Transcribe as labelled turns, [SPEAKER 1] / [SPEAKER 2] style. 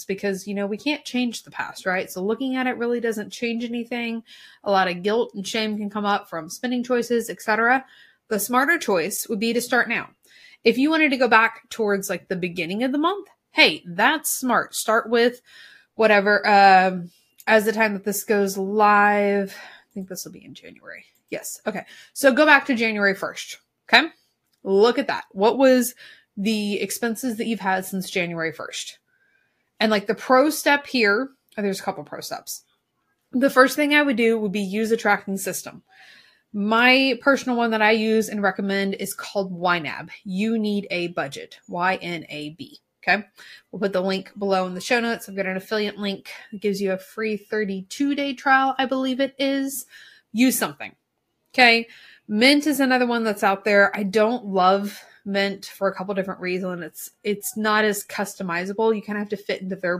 [SPEAKER 1] because, you know, we can't change the past, right? So looking at it really doesn't change anything. A lot of guilt and shame can come up from spending choices, etc. The smarter choice would be to start now. If you wanted to go back towards like the beginning of the month, hey, that's smart. Start with whatever, as the time that this goes live, I think this will be in January. Yes. Okay. So go back to January 1st. Okay. Look at that. What was the expenses that you've had since January 1st? And like the pro step here, there's a couple pro steps. The first thing I would do would be use a tracking system. My personal one that I use and recommend is called YNAB. You Need a Budget. YNAB. Okay. We'll put the link below in the show notes. I've got an affiliate link that gives you a free 32-day trial, I believe it is. Use something. Okay. Mint is another one that's out there. I don't love Mint for a couple different reasons. It's not as customizable. You kind of have to fit into their